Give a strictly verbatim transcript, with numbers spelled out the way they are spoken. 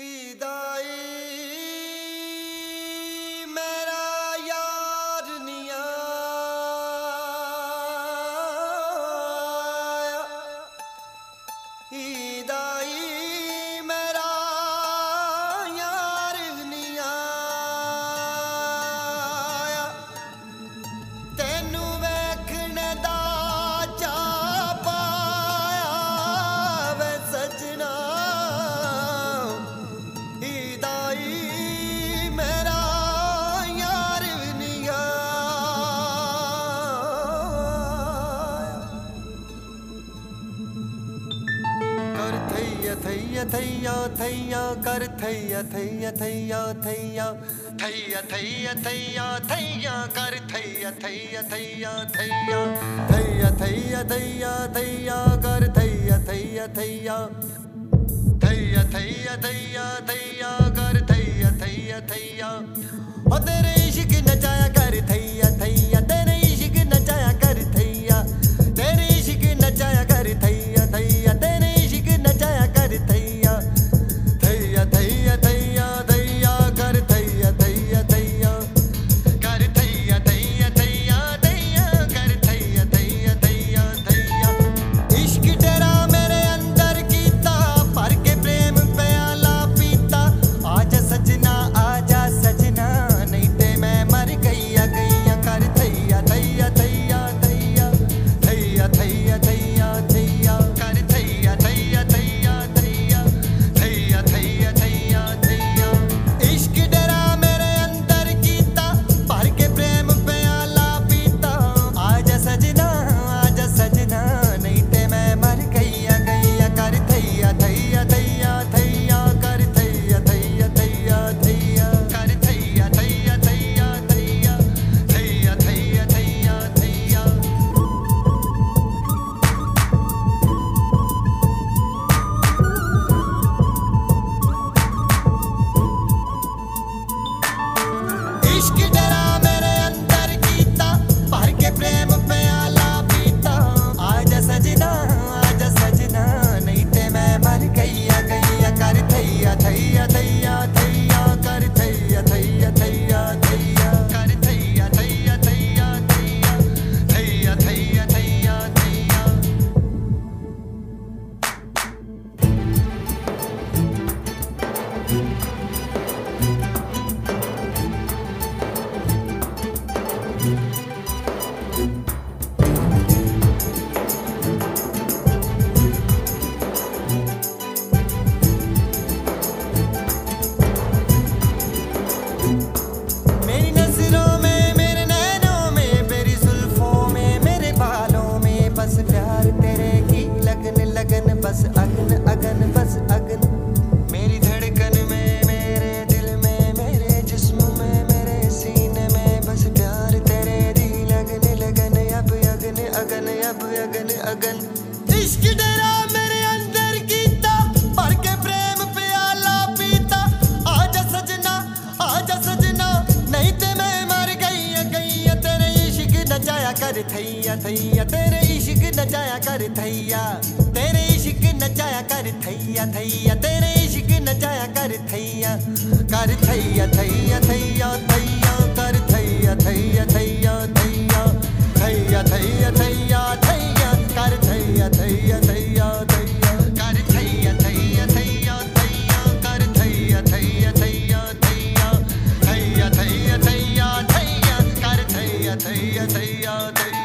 ईदाई मेरा यार निया ईदाई मेरा यार निया तेनू वेखने दा चा पाया वे सजना थैया थैया थैया कर थैया थैया थैया थैया थैया थैया थैया थैया कर थैया थैया थैया थैया थैया थैया थैया थैया कर थैया थैया थैया थैया थैया थैया थैया कर थैया थैया थैया ओ तेरे इश्क नचाया कर थैया थैया तेरे इश्क नचाया कर थैया तेरे इश्क नचाया कर थैया थैया तेरे इश्क नचाया कर थैया थैया थैया थैया थैया कर थैया थैया थैया कर थैया थैया थैया थैया कर थैया थैया थैया थैया इश्क तेरा मेरे अंदर कीता भर के प्रेम प्याला पीता आजा सजना आजा सजना नहीं ते मैं मर गईया गईया कर थैया थैया थैया थैया थैया थैया थैया थैया कर थैया थैया थैया थैया थैया थैया थैया थैया इश्क तेरा मेरे अंदर कीता भर के प्रेम प्याला पीता आजा सजना आजा सजना नहीं ते मैं मर गईया गईया कर थैया थैया थैया थैया कर थैया थैया थैया थैया कर थैया थैया थैया थैया थैया थैया थैया थैया इश्क तेरा मेरे अंदर कीता भर के प्रेम प्याला पीता आजा सजना आजा सजना नहीं ते मैं मर गईया गईया कर थैया थैया थैया थैया कर थैया थैया थैया थैया कर थैया थैया थैया थैया थैया थैया थैया थैया मेरी नजरों में मेरे नैनों में मेरी जुल्फों में मेरे बालों में बस प्यार तेरे की लगन लगन बस अगन अगन बस अगन मेरी धड़कन में मेरे दिल में मेरे जिस्म में मेरे सीने में बस प्यार तेरे दी लगन लगन अब अगन अगन अब अगन अगन इश्क तेरा मेरे अंदर कीता भर के प्रेम प्याला पीता आजा सजना आजा सजना नहीं ते मैं मर गईया गईया तेरे इश्क नचाया कर थैया थैया तेरे इश्क नचाया कर थैया तेरे इश्क नचाया कर थैया थैया तेरे इश्क नचाया कर थैया कर थैया थैया थैया थैया कर थैया थैया थैया थैया थैया थैया थैया थैया कर थैया थैया थैया थैया कर थैया थैया थैया थैया कर थैया थैया थैया थैया थैया थैया थैया थैया कर थैया थैया थैया थैया